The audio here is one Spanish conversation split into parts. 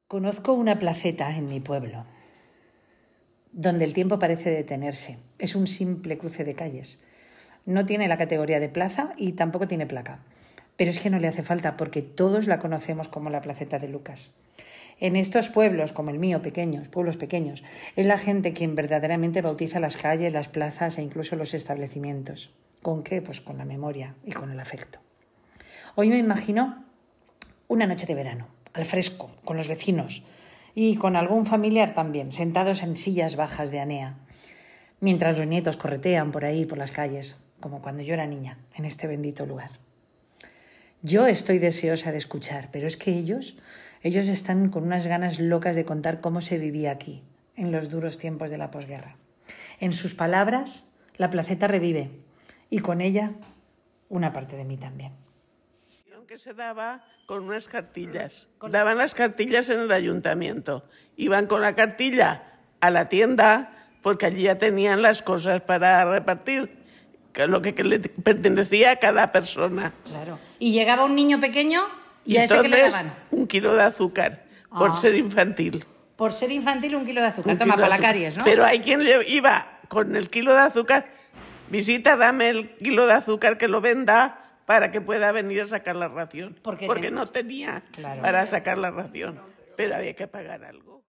Conozco una placeta en mi pueblo, donde el tiempo parece detenerse. Es un simple cruce de calles. No tiene la categoría de plaza y tampoco tiene placa. Pero es que no le hace falta porque todos la conocemos como la placeta de Lucas. En estos pueblos, como el mío, pueblos pequeños, es la gente quien verdaderamente bautiza las calles, las plazas e incluso los establecimientos. ¿Con qué? Pues con la memoria y con el afecto. Hoy me imagino una noche de verano, al fresco, con los vecinos y con algún familiar también, sentados en sillas bajas de Anea, mientras los nietos corretean por ahí, por las calles, como cuando yo era niña, en este bendito lugar. Yo estoy deseosa de escuchar, pero es que ellos están con unas ganas locas de contar cómo se vivía aquí, en los duros tiempos de la posguerra. En sus palabras, la placeta revive, y con ella, una parte de mí también. Que se daba con unas cartillas. Daban las cartillas en el ayuntamiento. Iban con la cartilla a la tienda porque allí ya tenían las cosas para repartir, lo que le pertenecía a cada persona. Claro. Y llegaba un niño pequeño y a ese que le daban 1 kilo de azúcar por ser infantil. Por ser infantil 1 kilo de azúcar. Toma, para la caries, ¿no? Pero hay quien iba con el kilo de azúcar. Visita, dame el kilo de azúcar que lo venda para que pueda venir a sacar la ración. Porque no tenía para sacar la ración, pero había que pagar algo.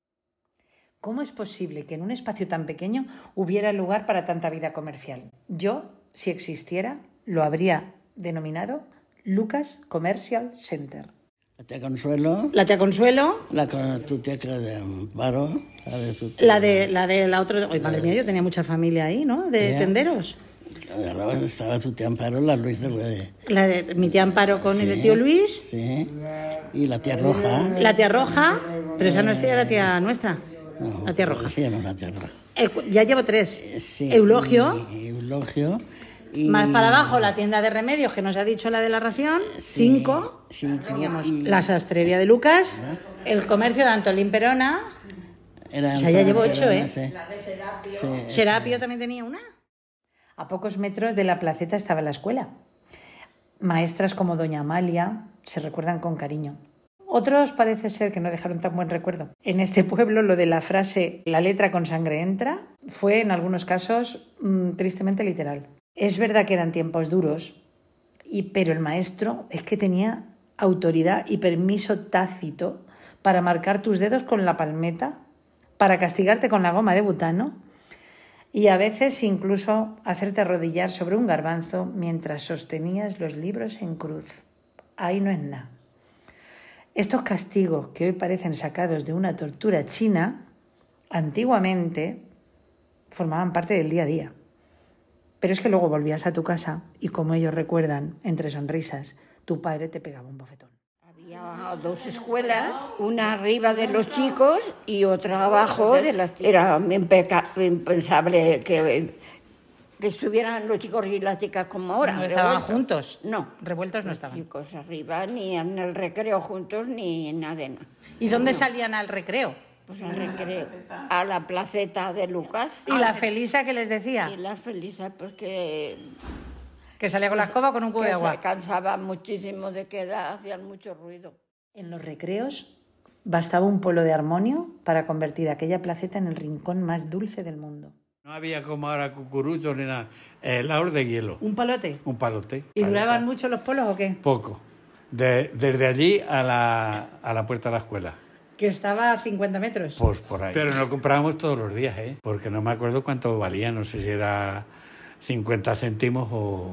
¿Cómo es posible que en un espacio tan pequeño hubiera lugar para tanta vida comercial? Yo, si existiera, lo habría denominado Lucas Commercial Center. La tía Consuelo. La tía Consuelo. Tu tía que de Amparo. La de la otra. Ay, madre mía, yo tenía mucha familia ahí, ¿no? De tenderos. Estaba tu tía Amparo, la Luis de... La de mi tía Amparo con el tío Luis. Sí. Y la tía Roja. La tía Roja, pero esa no es la tía nuestra. No, la tía Roja. Sí, no, la tía Roja. Ya llevo 3. Sí, Eulogio. Eulogio. Y... Más para abajo la tienda de remedios que nos ha dicho la de la ración. 5. Teníamos la sastrería de Lucas, el comercio de Antolín Perona. O sea, ya llevo 8, ¿eh? Sí. La de Serapio. Serapio también tenía una. A pocos metros de la placeta estaba la escuela. Maestras como doña Amalia se recuerdan con cariño. Otros parece ser que no dejaron tan buen recuerdo. En este pueblo lo de la frase «la letra con sangre entra» fue en algunos casos tristemente literal. Es verdad que eran tiempos duros, pero el maestro es que tenía autoridad y permiso tácito para marcar tus dedos con la palmeta, para castigarte con la goma de butano y a veces incluso hacerte arrodillar sobre un garbanzo mientras sostenías los libros en cruz. Ahí no es nada. Estos castigos que hoy parecen sacados de una tortura china, antiguamente formaban parte del día a día. Pero es que luego volvías a tu casa y, como ellos recuerdan, entre sonrisas, tu padre te pegaba un bofetón. Había 2 escuelas, una arriba de los chicos y otra abajo de las chicas. Era impensable que estuvieran los chicos y las chicas como ahora. ¿No estaban juntos? No. Revueltos no estaban. Los chicos arriba, ni en el recreo juntos, ni en nada. ¿Y dónde salían al recreo? Pues al recreo, a la placeta de Lucas. ¿Y la Felisa qué les decía? Y la Felisa, pues que salía con la escoba con un cubo de agua. Se cansaba muchísimo de que hacían mucho ruido. En los recreos bastaba un polo de armonio para convertir aquella placeta en el rincón más dulce del mundo. No había como ahora cucuruchos ni nada. Helados de hielo. ¿Un palote? Un palote. ¿Y duraban mucho los polos o qué? Poco. Desde allí a la puerta de la escuela. Que estaba a 50 metros. Pues por ahí. Pero no comprábamos todos los días, ¿eh? Porque no me acuerdo cuánto valía. No sé si era 50 céntimos o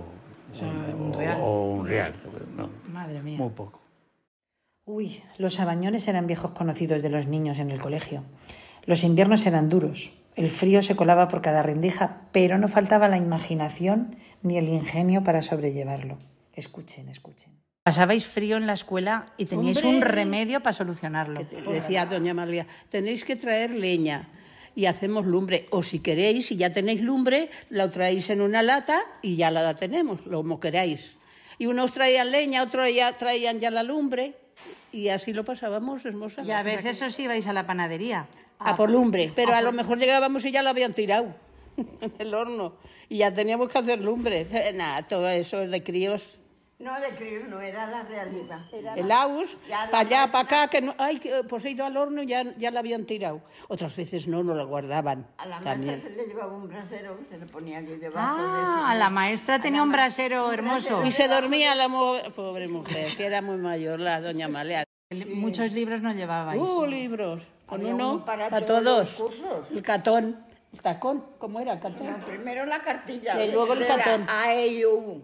un real. No, madre mía. Muy poco. Uy, los sabañones eran viejos conocidos de los niños en el colegio. Los inviernos eran duros. El frío se colaba por cada rendija, pero no faltaba la imaginación ni el ingenio para sobrellevarlo. Escuchen. Pasabais frío en la escuela y teníais un remedio para solucionarlo. Decía doña Amalia, tenéis que traer leña y hacemos lumbre. O si queréis, si ya tenéis lumbre, la traéis en una lata y ya la tenemos, como queráis. Y unos traían leña, otros ya traían ya la lumbre y así lo pasábamos, hermosa. Y a veces os ibais a la panadería. A por lumbre, pero a lo mejor llegábamos y ya la habían tirado en el horno y ya teníamos que hacer lumbre. Nada, todo eso es de críos. No, de críos no, era la realidad. El aus, para allá, para acá, que no, ay, pues he ido al horno y ya la habían tirado. Otras veces no la guardaban. A la también. maestra se le llevaba un brasero que se le ponía aquí debajo. Ah, la maestra tenía un brasero hermoso. Y se dormía la pobre mujer, si era muy mayor, la doña Malea. Muchos libros no llevabais. Libros. Con Había uno uno para para todos todos. los cursos. El catón. El tacón, ¿cómo era? Catón. No, primero la cartilla. Y luego el catón. A, E, U.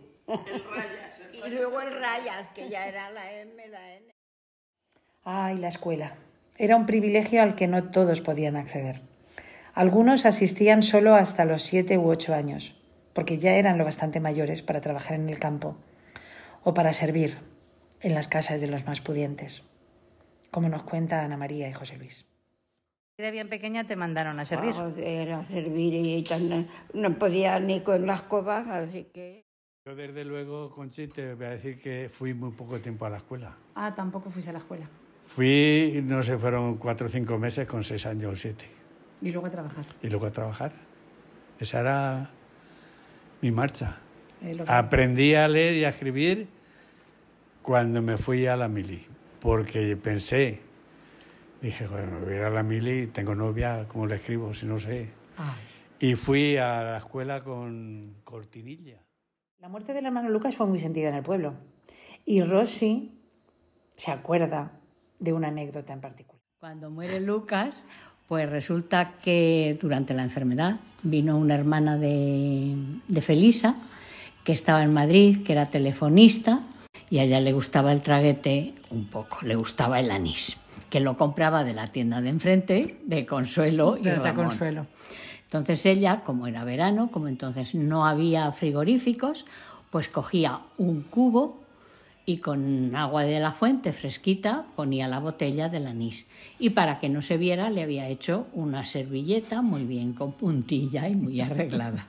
Y luego el rayas, que ya era la M, la N. Ay, la escuela. Era un privilegio al que no todos podían acceder. Algunos asistían solo hasta los 7 u 8 años, porque ya eran lo bastante mayores para trabajar en el campo o para servir en las casas de los más pudientes, como nos cuenta Ana María y José Luis. De bien pequeña te mandaron a servir. Era servir y no podía ni con las cobas, así que... Yo desde luego, Conchi, te voy a decir que fui muy poco tiempo a la escuela. Ah, tampoco fuiste a la escuela. Fui, no sé, fueron 4 o 5 meses con 6 años o 7. Y luego a trabajar. Y luego a trabajar. Esa era mi marcha. Lo que- Aprendí a leer y a escribir cuando me fui a la mili, porque pensé, dije, bueno, me voy a ir a la mili, tengo novia, ¿cómo le escribo si no sé? Ay. Y fui a la escuela con cortinilla. La muerte del hermano Lucas fue muy sentida en el pueblo. Y Rosy se acuerda de una anécdota en particular. Cuando muere Lucas, pues resulta que durante la enfermedad vino una hermana de Felisa, que estaba en Madrid, que era telefonista, y a ella le gustaba el traguete un poco, le gustaba el anís, que lo compraba de la tienda de enfrente, de Consuelo y Beata Ramón. Consuelo. Entonces ella, como era verano, como entonces no había frigoríficos, pues cogía un cubo y con agua de la fuente fresquita ponía la botella del anís. Y para que no se viera le había hecho una servilleta muy bien con puntilla y muy arreglada.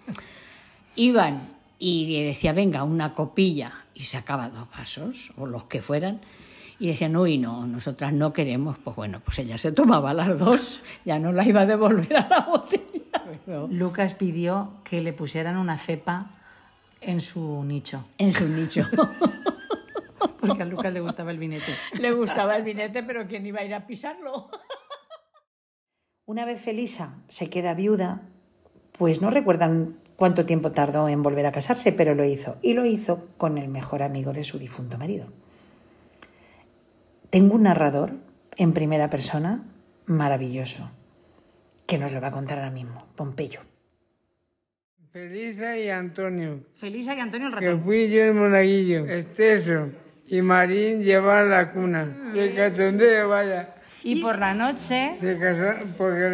Iban y decía, venga, una copilla, y sacaba 2 vasos, o los que fueran, y decían, uy, no, nosotras no queremos. Pues bueno, pues ella se tomaba las 2, ya no la iba a devolver a la botella. Pero Lucas pidió que le pusieran una cepa en su nicho, en su nicho. porque a Lucas le gustaba el vinete. Le gustaba el vinete, pero ¿quién iba a ir a pisarlo? Una vez Felisa se queda viuda, pues no recuerdan cuánto tiempo tardó en volver a casarse, pero lo hizo. Y lo hizo con el mejor amigo de su difunto marido. Tengo un narrador en primera persona maravilloso, que nos lo va a contar ahora mismo, Pompeyo. Felisa y Antonio, Felisa y Antonio el que ratón. fui yo el monaguillo, Esteso y Marín llevaban la cuna. De cachondeo, vaya. Y por la noche Se casó porque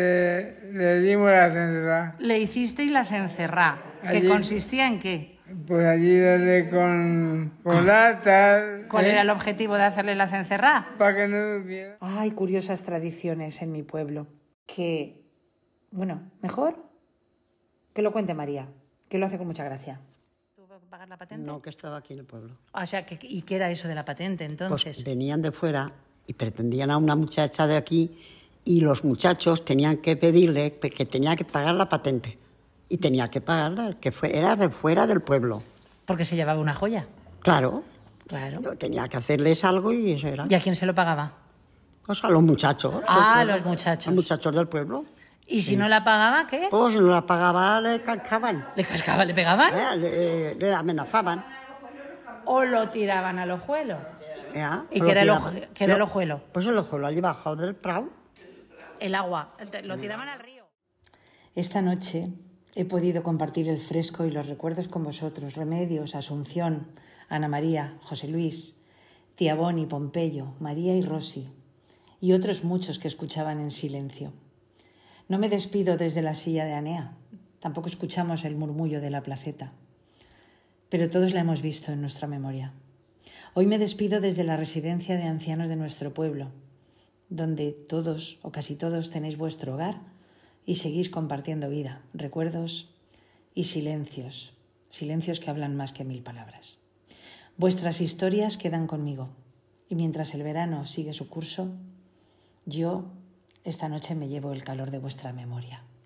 le dimos la cencerra. le hicisteis la cencerrá, que Allí- consistía en qué. Pues allí darle con latas. ¿Cuál era el objetivo de hacerle la cencerrá? Para que no durmiera. Hay curiosas tradiciones en mi pueblo que, bueno, mejor que lo cuente María, que lo hace con mucha gracia. ¿Tuvo que pagar la patente? No, que estaba aquí en el pueblo. O sea, ¿y qué era eso de la patente entonces? Pues venían de fuera y pretendían a una muchacha de aquí y los muchachos tenían que pedirle que tenía que pagar la patente. Y tenía que pagarla, era de fuera del pueblo. Porque se llevaba una joya. Claro, Claro. yo tenía que hacerles algo y eso era. ¿Y a quién se lo pagaba? Pues a los muchachos. Ah, del pueblo. los muchachos. Los muchachos del pueblo. ¿Y si no la pagaba, qué? Pues si no la pagaba, le cascaban. ¿Le cascaban, le pegaban? Le amenazaban. ¿O lo tiraban al ojuelo? ¿Ya? ¿Y Lo qué era el tiraban. qué era el ojuelo? Pues el ojuelo allí bajado del prado. El agua. Lo tiraban al río. Esta noche he podido compartir el fresco y los recuerdos con vosotros. Remedios, Asunción, Ana María, José Luis, tía Boni, Pompeyo, María y Rosy, y otros muchos que escuchaban en silencio. No me despido desde la silla de Anea. Tampoco escuchamos el murmullo de la placeta. Pero todos la hemos visto en nuestra memoria. Hoy me despido desde la residencia de ancianos de nuestro pueblo, donde todos o casi todos tenéis vuestro hogar y seguís compartiendo vida, recuerdos y silencios, silencios que hablan más que 1000 palabras. Vuestras historias quedan conmigo y mientras el verano sigue su curso, yo esta noche me llevo el calor de vuestra memoria.